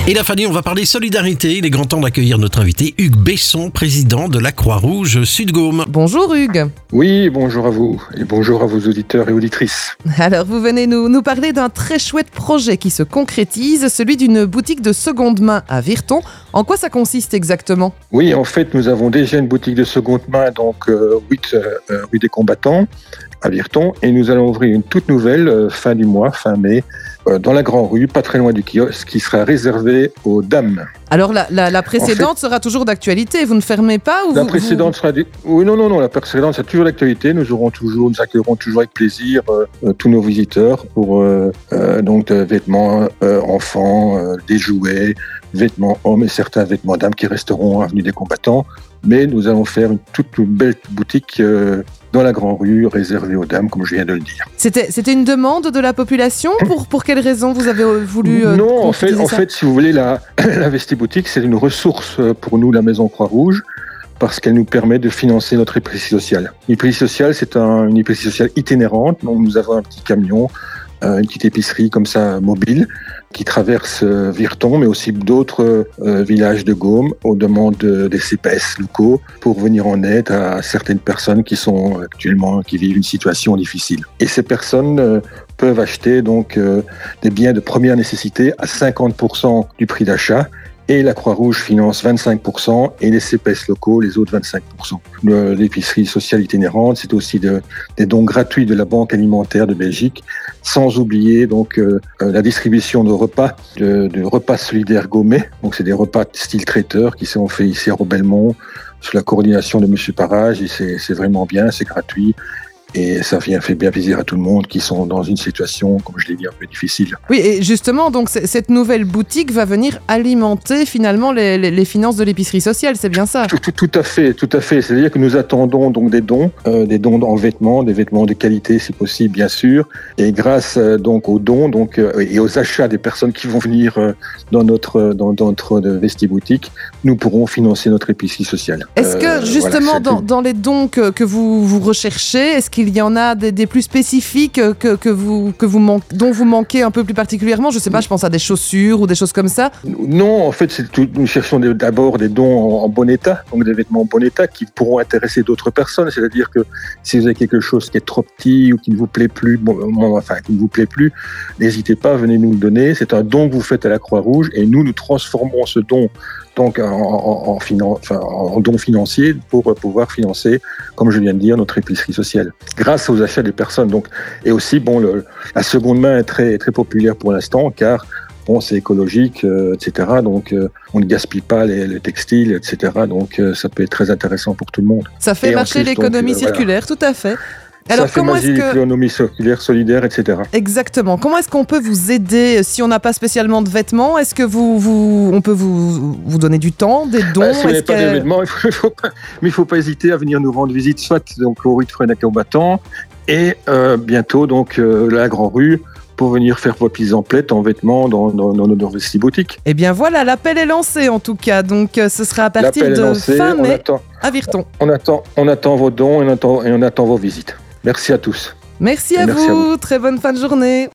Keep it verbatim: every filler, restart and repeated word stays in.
Et la Fanny, on va parler solidarité. Il est grand temps d'accueillir notre invité, Hugues Besson, président de la Croix-Rouge Sud-Gaume. Bonjour Hugues. Oui, bonjour à vous et bonjour à vos auditeurs et auditrices. Alors vous venez nous, nous parler d'un très chouette projet qui se concrétise, celui d'une boutique de seconde main à Virton. En quoi ça consiste exactement ? Oui, en fait, nous avons déjà une boutique de seconde main, donc euh, huit euh, rue des Combattants à Virton, et nous allons ouvrir une toute nouvelle euh, fin du mois, fin mai, euh, dans la Grande Rue, pas très loin du kiosque, qui sera réservée aux dames. Alors la, la, la précédente en fait, sera toujours d'actualité, vous ne fermez pas ou La vous, précédente vous... sera... Du... Oui, non, non, non, la précédente sera toujours d'actualité. Nous aurons toujours, nous accueillerons toujours avec plaisir euh, tous nos visiteurs pour euh, euh, donc euh, vêtements euh, enfants, euh, des jouets, vêtements hommes et certains vêtements dames qui resteront avenue des Combattants. Mais nous allons faire une toute, toute belle boutique euh, dans la Grande Rue, réservée aux dames, comme je viens de le dire. C'était, c'était une demande de la population ? Pour, pour quelles raisons vous avez voulu euh, Non, en fait, ça en fait, si vous voulez, la, la Vestiboutique, c'est une ressource pour nous, la Maison Croix-Rouge, parce qu'elle nous permet de financer notre épicerie sociale. L'épicerie sociale, c'est un, une épicerie sociale itinérante, donc nous avons un petit camion, une petite épicerie comme ça mobile qui traverse euh, Virton mais aussi d'autres euh, villages de Gaume aux demandes de, des C P S locaux pour venir en aide à certaines personnes qui sont actuellement qui vivent une situation difficile. Et ces personnes euh, peuvent acheter donc euh, des biens de première nécessité à cinquante pour cent du prix d'achat. Et la Croix-Rouge finance vingt-cinq pour cent et les C P S locaux, les autres vingt-cinq pour cent. Le, l'épicerie sociale itinérante, c'est aussi de, des dons gratuits de la Banque alimentaire de Belgique, sans oublier donc euh, la distribution de repas, de, de repas solidaires Gaumais. Donc c'est des repas style traiteur qui sont faits ici à Robelmont sous la coordination de Monsieur Parage et c'est, c'est vraiment bien, c'est gratuit. Et ça vient fait bien plaisir à tout le monde qui sont dans une situation, comme je l'ai dit, un peu difficile. Oui, et justement, donc cette nouvelle boutique va venir alimenter finalement les, les, les finances de l'épicerie sociale, c'est bien ça ? Tout, tout, tout à fait, tout à fait. C'est-à-dire que nous attendons donc des dons, euh, des dons en vêtements, des vêtements de qualité si possible, bien sûr. Et grâce euh, donc aux dons, donc euh, et aux achats des personnes qui vont venir euh, dans notre dans, dans notre Vestiboutique, nous pourrons financer notre épicerie sociale. Est-ce que euh, justement voilà, dans, dans les dons que, que vous vous recherchez, est-ce qu'il y en a des, des plus spécifiques que, que vous, que vous man- dont vous manquez un peu plus particulièrement ? Je sais pas, je pense à des chaussures ou des choses comme ça. Non, en fait, c'est tout, nous cherchons d'abord des dons en, en bon état, donc des vêtements en bon état qui pourront intéresser d'autres personnes. C'est-à-dire que si vous avez quelque chose qui est trop petit ou qui ne vous plaît plus, bon, enfin, qui ne vous plaît plus, n'hésitez pas, venez nous le donner. C'est un don que vous faites à la Croix-Rouge et nous, nous transformons ce don donc en, en, en, finan- enfin, en don financier pour pouvoir financer, comme je viens de dire, notre épicerie sociale. Grâce aux achats des personnes. Donc, et aussi, bon, le, la seconde main est très, très populaire pour l'instant, car bon, c'est écologique, euh, et cetera. Donc, euh, on ne gaspille pas les, les textiles, et cetera. Donc, euh, ça peut être très intéressant pour tout le monde. Ça fait et marcher plus, l'économie donc, circulaire, voilà. Tout à fait. Alors, ça fait comment marcher est-ce que... l'économie circulaire, solidaire, et cetera. Exactement. Comment est-ce qu'on peut vous aider si on n'a pas spécialement de vêtements ? Est-ce que vous, vous, on peut vous, vous donner du temps, des dons ? Bah, si vous n'avez pas que... de vêtements, il faut, faut pas, mais il ne faut pas hésiter à venir nous rendre visite, soit donc, au rue de Fresnes à Combattants, et euh, bientôt donc euh, la Grande Rue, pour venir faire vos petites emplettes en vêtements dans, dans, dans notre Vestiboutique. Eh bien voilà, l'appel est lancé en tout cas, donc euh, ce sera à partir l'appel de lancé, fin mai attend, à Virton. On attend, on attend vos dons et on attend, et on attend vos visites. Merci à tous. Merci, à, merci vous. à vous, très bonne fin de journée.